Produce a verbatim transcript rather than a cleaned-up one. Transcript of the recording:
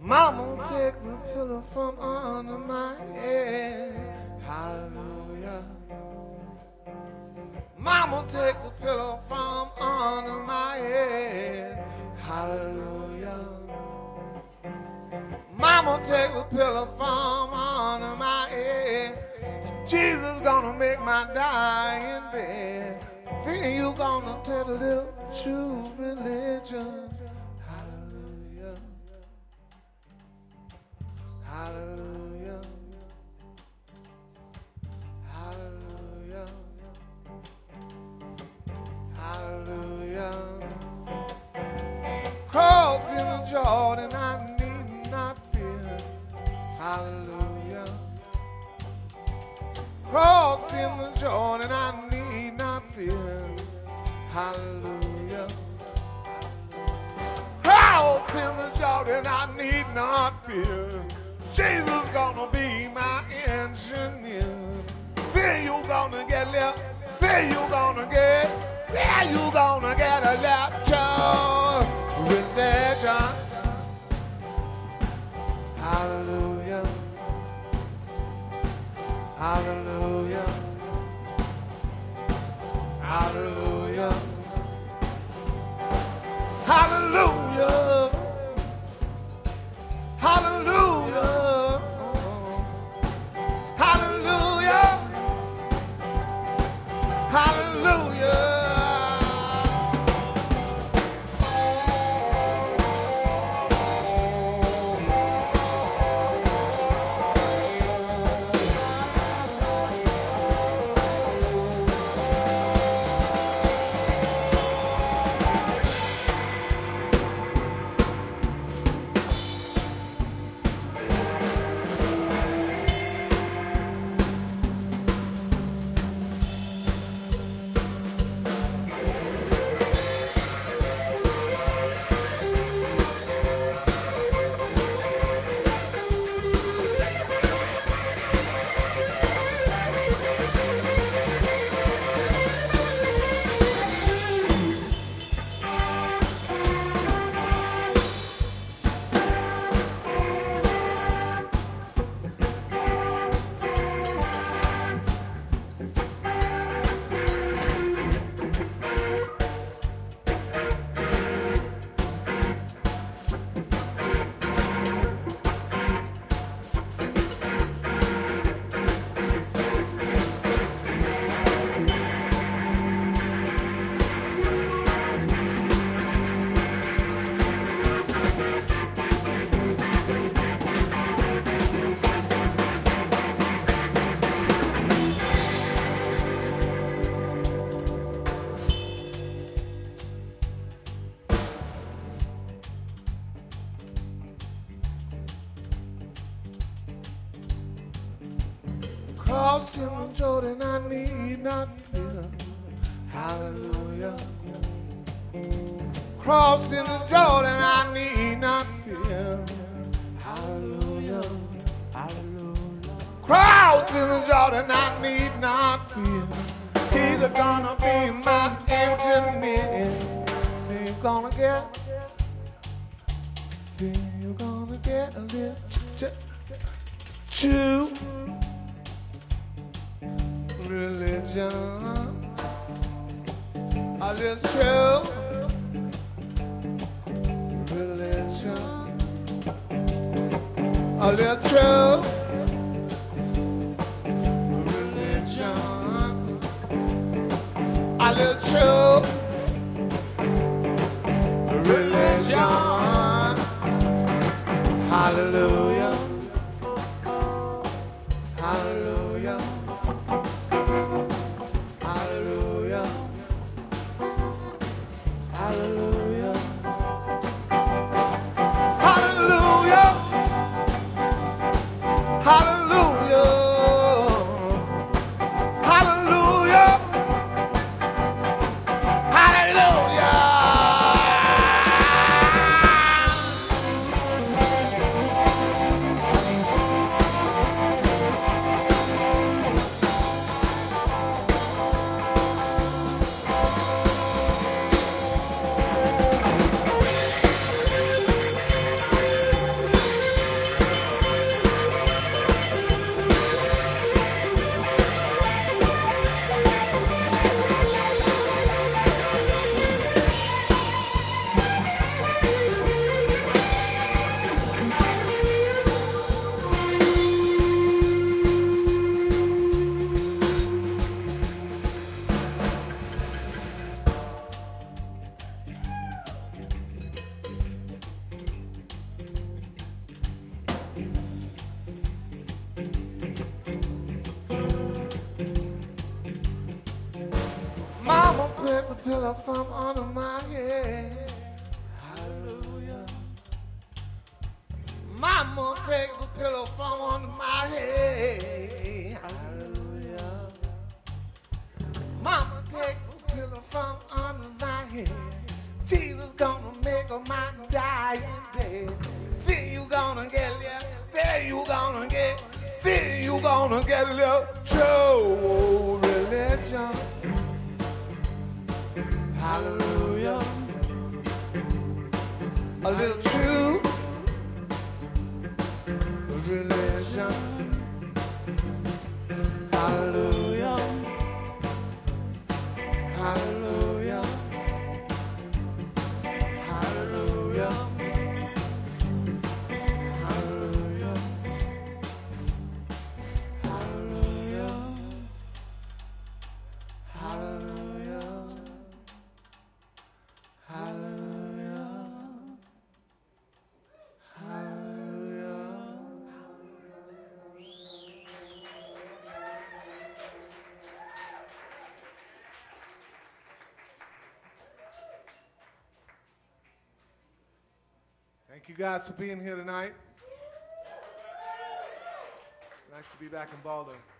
Mama, take the pillow from under my head. Hallelujah. Mama, take the pillow from under my head. Hallelujah. Mama, take the pillow from under my head. Jesus gonna make my dying bed. Then you gonna tell a little true religion. Hallelujah. Hallelujah. Hallelujah. Hallelujah. Cross in the Jordan, I need not fear. Hallelujah. Cross in the Jordan, I need not fear. Hallelujah. Cross in the Jordan, I need not fear. Jesus gonna be my engineer. Then you gonna get left. Then you gonna get. Then you gonna get a lecture. Religion. Hallelujah. Hallelujah. Hallelujah. Hallelujah. Hallelujah. Hallelujah. Hallelujah. Crossing the Jordan, I need not fear. Hallelujah. Crossing the Jordan, I need not fear. Hallelujah. Hallelujah. Crossing the Jordan, I need not fear. Jesus gonna be my engineer. Then you gonna get, then you gonna get a little chew. Religion, a little true religion, a little true religion, a little true religion. Hallelujah. Hallelujah. Hallelujah. Hallelujah. Hallelujah. Hallelujah. Hallelujah. Hallelujah. pillow from under my head. Hallelujah. Mama, take the pillow from under my head. Hallelujah. Mama, take the pillow from under my head. Jesus gonna make a man die in bed. Then you gonna get left. Then you gonna get. Then you gonna get left. True religion. Hallelujah. A little true religion. Hallelujah. Hallelujah. Hallelujah. Hallelujah. Hallelujah. Hallelujah. Hallelujah. Hallelujah. Thank you guys for being here tonight. Nice to be back in Baldo.